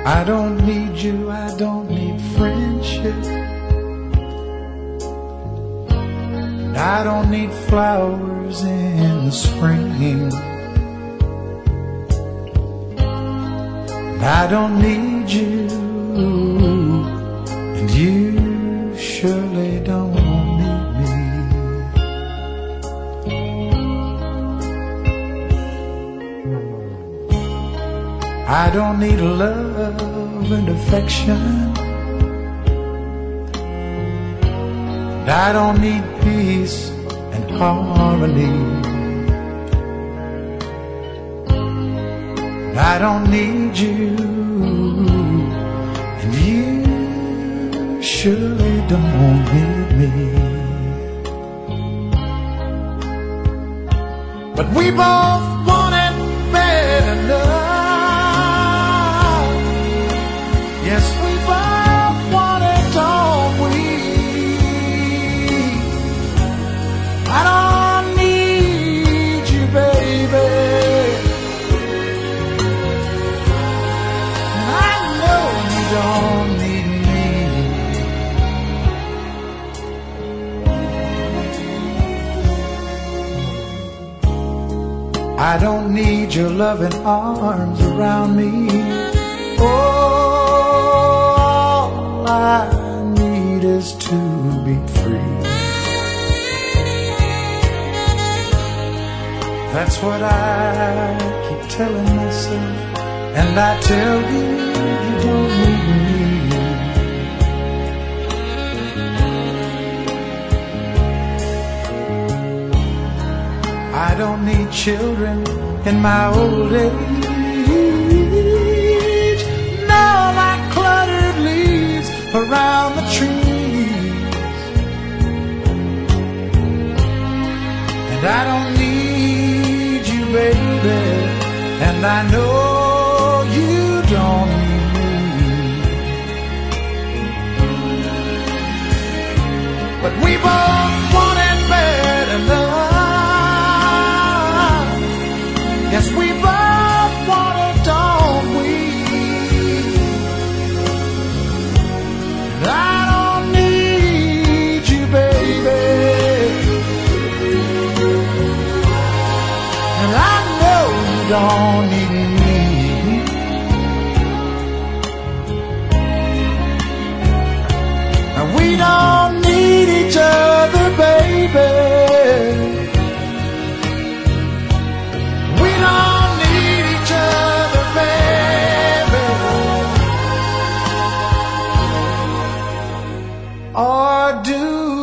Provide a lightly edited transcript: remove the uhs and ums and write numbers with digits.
I don't need you, I don't need friendship. And I don't need flowers in the spring. And I don't need you, and you surely don't need me. I don't need love and affection. And I don't need peace and harmony. And I don't need you, and you surely don't need me. But we both want it bad enough. Yes, we both want it, don't we? I don't need you, baby, and I know you don't need me. I don't need your loving arms around me. All I need is to be free. That's what I keep telling myself, and I tell you, you don't need me. I don't need children in my old age. No, like cluttered leaves around the trees. And I don't need you, baby, and I know you don't need me. But we both want it bad enough. Yes, we both want it, don't we? And I don't need you, baby, and I know you don't need me. And we don't need each other, baby. We don't need each other, baby. Or do